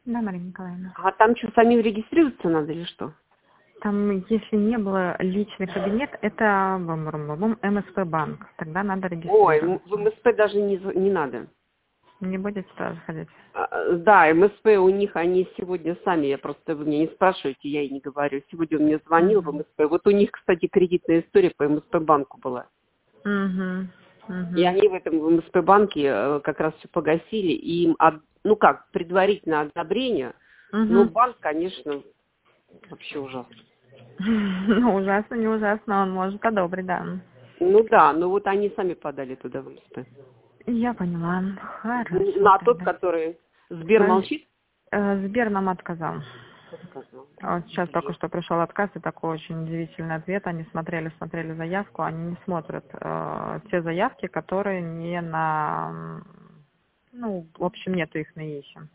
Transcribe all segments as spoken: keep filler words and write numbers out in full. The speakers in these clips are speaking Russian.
Да, Марина Николаевна. А там что, самим регистрироваться надо или что? Там, если не было личный кабинет, это эм эс пэ банк. Тогда надо Ой, м- регистрироваться. в эм эс пэ даже не, за- не надо. Не будете туда заходить? А, Да, эм эс пэ у них, они сегодня сами, я просто, вы меня не спрашиваете, я и не говорю. Сегодня он мне звонил в Угу. эм эс пэ. Вот у них, кстати, кредитная история по эм эс пэ банку была. Угу. И Угу. они в этом в эм эс пэ банке э, как раз все погасили. И им, од- ну как, предварительное одобрение. Но Угу. банк, конечно, вообще ужасно. Ну, ужасно, не ужасно, он может одобрить, да. Ну да, но вот они сами подали туда в эм эс пэ. Я поняла. Хорошо На тот, тогда. который Сбер А, молчит? э, Сбер нам отказал. Сказал. Вот сейчас только Блин. что пришел отказ, и такой очень удивительный ответ. Они смотрели, смотрели заявку, они не смотрят э, те заявки, которые не на... м, Ну, в общем, нету их на ИИСе.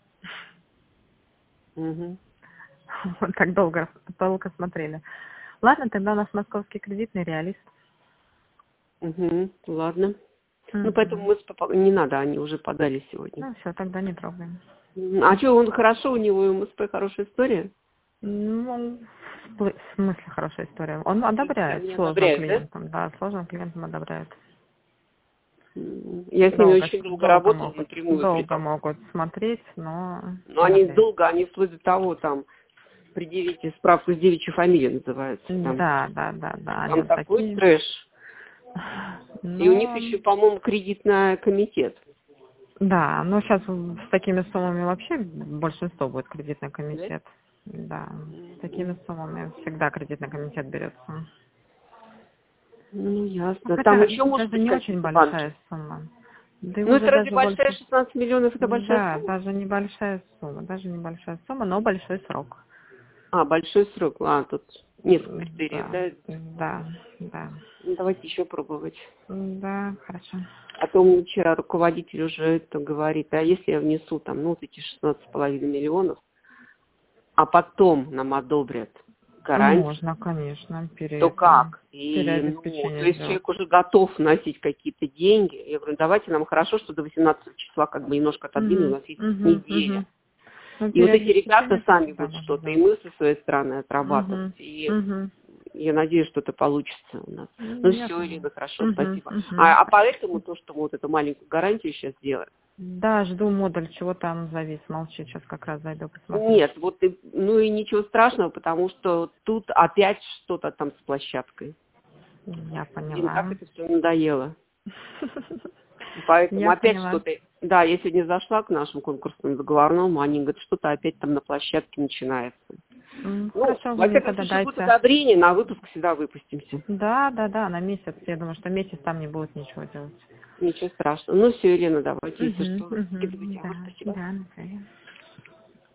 Мгм. Вот так долго, долго смотрели. Ладно, тогда у нас московский кредитный реалист. Мгм. Ладно. Ну, поэтому Мгм. мы с папа- не надо, они уже подали сегодня. Ну, все, тогда не трогаем. М, А что, он хорошо, у него эм эс пэ хорошая история? Ну, в смы- в смысле хорошая история. Он То есть одобряет они сложным одобряют, да? клиентам, да, сложным клиентам одобряет. М, Я с ними Долго, очень долго долго работала могут, напрямую при долго том. могут смотреть, но Но они одобряет. долго, они вплоть до того, там, предъявите справку с девичьей фамилией называется. Там, Да, да, да, да, они там вот такой такие. трэш. И у них Но, еще, по-моему, кредитный комитет. да, но сейчас с такими суммами вообще большинство будет кредитный Да? комитет. Да, с такими М, суммами всегда кредитный комитет берется. Ну, Ну, ясно. Там хотя еще, может даже быть, не очень какие-то банки. большая сумма. Да и Ну, это уже разве даже большая больше. шестнадцать миллионов, это большая Да, сумма? даже небольшая сумма, даже небольшая сумма, но большой срок. А, большой срок. А, тут несколько критериев, Да, да? да, да. Ну, давайте еще пробовать. Да, хорошо. А то мне вчера руководитель уже это говорит, а если я внесу там, ну, вот эти шестнадцать с половиной миллионов, а потом нам одобрят гарантии, Можно, конечно, пере, то это, как? И, ну, то переобеспечение есть сделать. человек уже готов вносить какие-то деньги. Я говорю, давайте нам хорошо, что до восемнадцатого числа как бы немножко отодвинули, у Угу, нас есть угу, неделя. угу. Ну, И вот эти ребята переобеспечение это сами всегда будут можно что-то, и сделать. мы со своей стороны отрабатывать. Угу, И угу. я надеюсь, что это получится у нас. Ну Я все, поняла. Ирина, хорошо, Угу, спасибо. угу. А, а поэтому то, что мы вот эту маленькую гарантию сейчас делаем, Да, жду модуль, чего там завис, молчи, сейчас как раз зайду, посмотрю. нет, вот и, ну и ничего страшного, потому что тут опять что-то там с площадкой. Я Им так поняла. это все надоело. Поэтому Я опять поняла. что-то... Да, я сегодня зашла к нашему конкурсному договорному, они говорят, что-то опять там на площадке начинается. М, Ну, Хорошо, вы во мне всяком тогда случае, будет дайте. одобрение, на выпуск всегда выпустимся. Да, да, да, на месяц. Я думаю, что месяц там не будет ничего делать. Ничего страшного. Ну все, Елена, давайте, если Угу, что, угу, скидывайте. Ага, да, спасибо. да, на связи.